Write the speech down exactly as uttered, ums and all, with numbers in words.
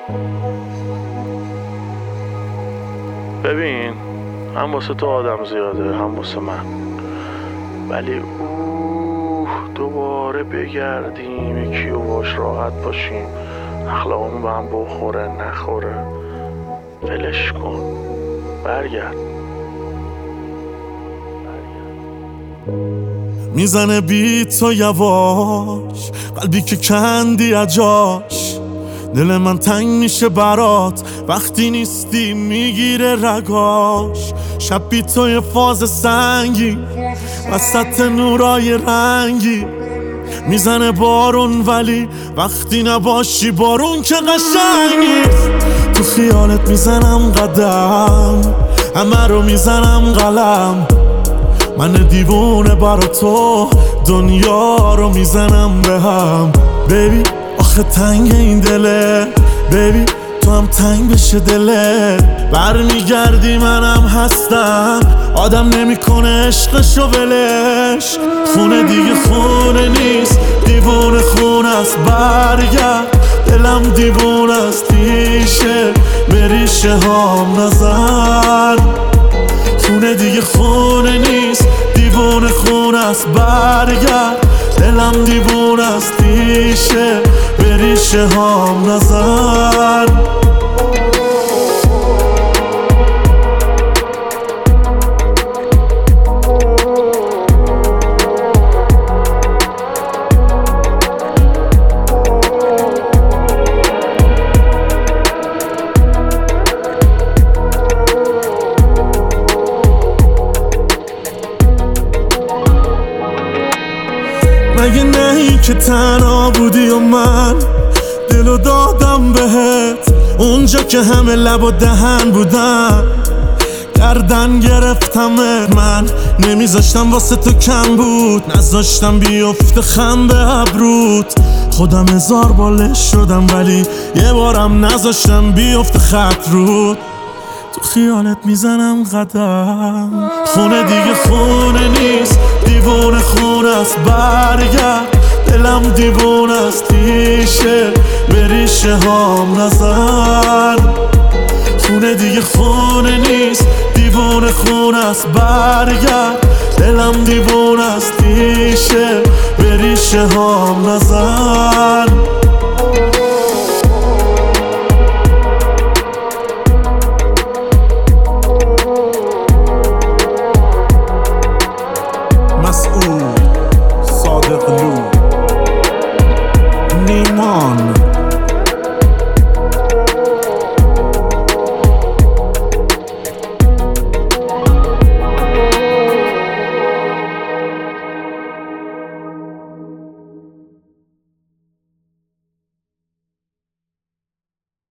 ببین، هم واسه تو آدم زیاده هم واسه من، ولی اوه دوباره بگردیم یکی و باش راحت باشیم، اخلاقمون به هم بخوره نخوره، ولش کن، برگرد. میزنه بیت تو یواش، قلبی که کندی اجاش، دل من تنگ میشه برات وقتی نیستی میگیره رگاش. شب بی تو یه فاز سنگی وسط نورای رنگی، میزنه بارون ولی وقتی نباشی بارون که قشنگ نیست. تو خیالت میزنم قدم، همه رو میزنم قلم، من دیوونه برا تو دنیا رو میزنم به هم. بیبی آخه تنگ این دله، بیبی تو هم تنگ بشه دله، برمیگردی منم هستم، آدم نمیکنه عشقشو ولش. خونه دیگه خونه نیست، دیوونه خونه است، برگرد، دلم دیوونه است، پیشه به ریشه هام نزن. خونه دیگه خونه نیست، دیوونه خونه است، برگرد، دلم دیوونه است، پیشه به ریشه هام نزن. مگه نهی که تنها بودی و من دلو دادم بهت، اونجا که همه لب و دهن بودن گردن گرفتمه. من نمیذاشتم واسه تو کم بود، نذاشتم بیفته خم به ابروت، خودم هزار بالش شدم ولی یه بارم نذاشتم بیفته خط رود. تو خیالت میزنم قدم، خونه دیگه خونه نیست، دیوونه خونه است، برگرد، دلم دیوونه است، پیشه به ریشه هام نزن. خونه دیگه خونه نیست، دیوونه خونه است، برگرد، دلم دیوونه است، پیشه به ریشه هام نزن.